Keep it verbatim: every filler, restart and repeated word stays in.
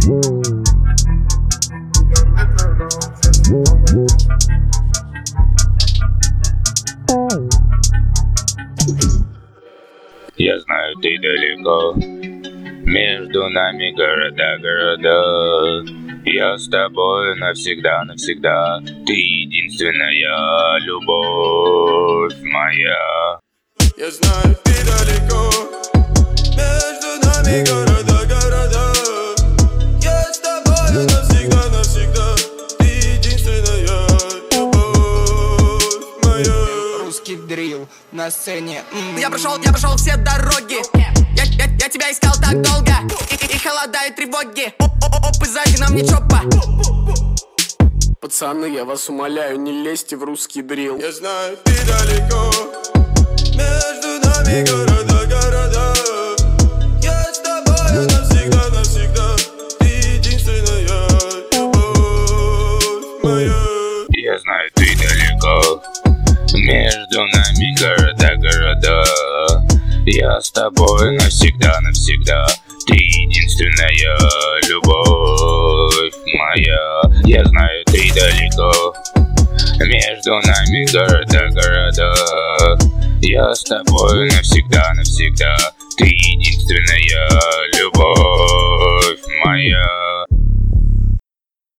Я знаю, ты далеко, между нами города, города. Я с тобой навсегда, навсегда. Ты единственная любовь моя. Я знаю, ты далеко, между нами города, города. Я с тобой навсегда, навсегда. Ты единственная любовь моя. Русский дрил на сцене. Я прошел, я прошел все дороги. Я, я, я тебя искал так долго. И, и, и холода, и тревоги. Оп-оп-оп, и сзади нам не чопа. Пацаны, я вас умоляю, не лезьте в русский дрил. Я знаю, ты далеко, между нами города, города. Я с тобой навсегда, навсегда. Ты единственная любовь моя. Я знаю, ты далеко, между нами города, города. Я с тобой навсегда, навсегда. Ты единственная любовь моя. Я знаю, ты далеко, между нами города, города. Я с тобой навсегда, навсегда. Ты единственная любовь моя.